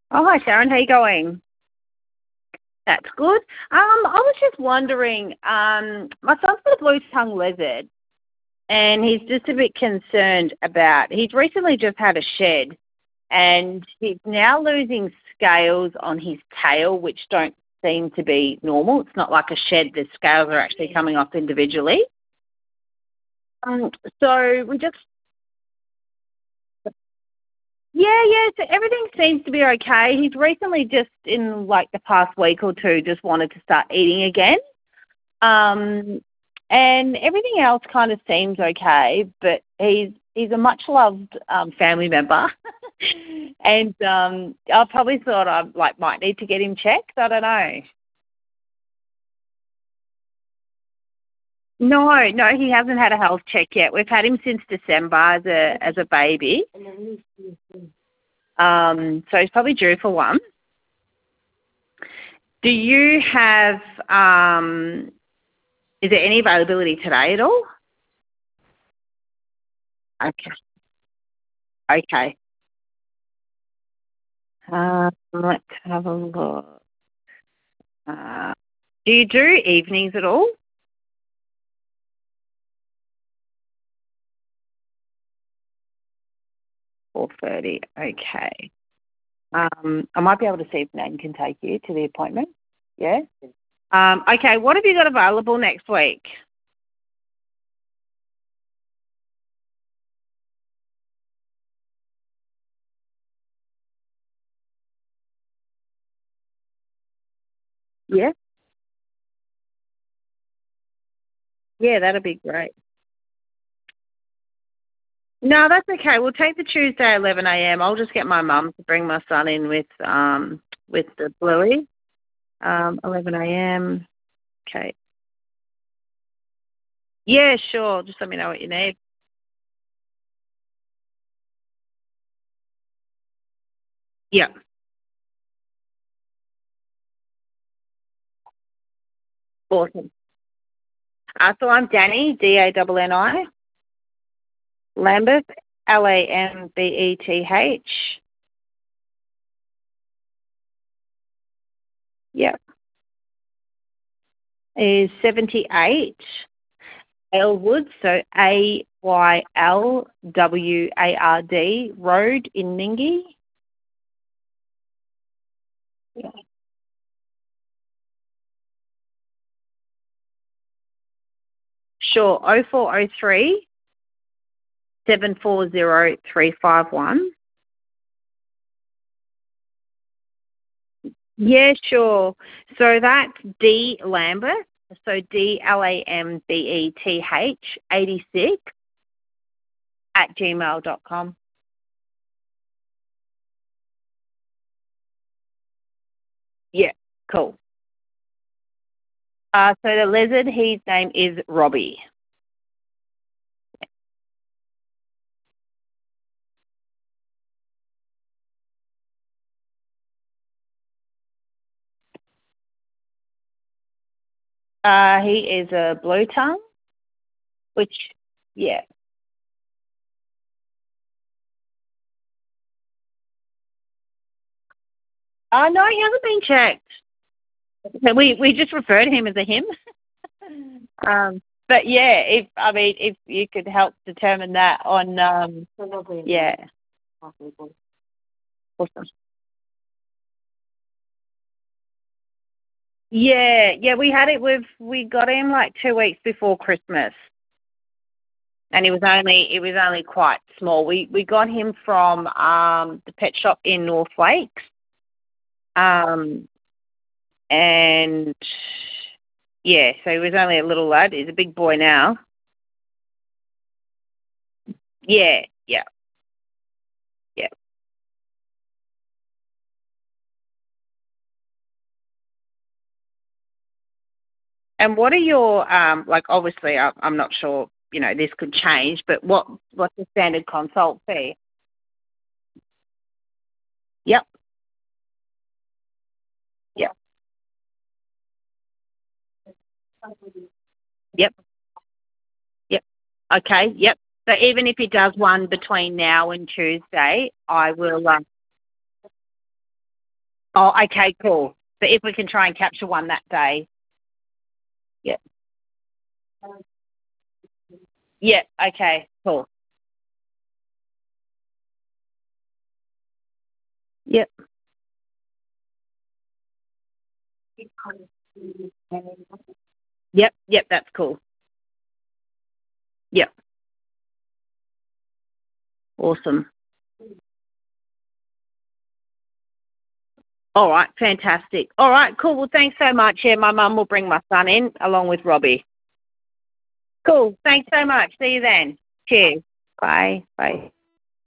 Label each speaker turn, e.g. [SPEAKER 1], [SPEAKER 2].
[SPEAKER 1] Oh, hi Sharon, how you going? That's good. I was just wondering, my son's got a blue-tongued lizard, and he's just a bit concerned about. He's recently just had a shed, and he's now losing scales on his tail, which don't seem to be normal. It's not like a shed; the scales are actually coming off individually. Um, so we just yeah, so everything seems to be okay. He's recently just in like the past week or two just wanted to start eating again. Um, and everything else kind of seems okay, but he's a much loved family member. And I probably thought I like might need to get him checked. I don't know. No, no, he hasn't had a health check yet. We've had him since December as a baby. So he's probably due for one. Do you have, is there any availability today at all? Okay. Okay. Let's have a look. Uh, do you do evenings at all? 4:30. Okay. I might be able to see if Nan can take you to the appointment. Yeah? Okay, what have you got available next week? Yeah? Yeah, that'd be great. No, that's okay. We'll take the Tuesday 11 a.m. I'll just get my mum to bring my son in with the Bluey. 11 a.m. Okay. Yeah, sure. Just let me know what you need. Yeah. Awesome. So I'm Danny, Danni, Lambeth, Lambeth. Yep. Is 78 Aylward, so Aylward Road in Ningi. Yeah. Sure. 0403 740 351. Yeah, sure. So that's D Lambeth, so DLAMBETH 86 at gmail.com. Yeah, cool. So the lizard, his name is Robbie. He is a blue tongue, which, yeah. No, he hasn't been checked. We just refer to him as a him. But yeah, if you could help determine that on yeah. Awesome. Yeah, we got him like 2 weeks before Christmas, and it was only quite small. We got him from the pet shop in North Lakes, um, and yeah, so he was only a little lad. He's a big boy now. Yeah, yeah, yeah. And what are your like? Obviously, I'm not sure. This could change, but what's the standard consult fee? Yep, yep, yep, yep. Okay, yep. So even if he does one between now and Tuesday, I will. Oh, okay, cool. So if we can try and capture one that day. Yep. Yep. Okay, cool. Yep. Yep. Yep. That's cool. Yep. Awesome. All right. Fantastic. All right. Cool. Well, thanks so much. Yeah, my mum will bring my son in along with Robbie. Cool. Thanks so much. See you then. Cheers. Bye. Bye.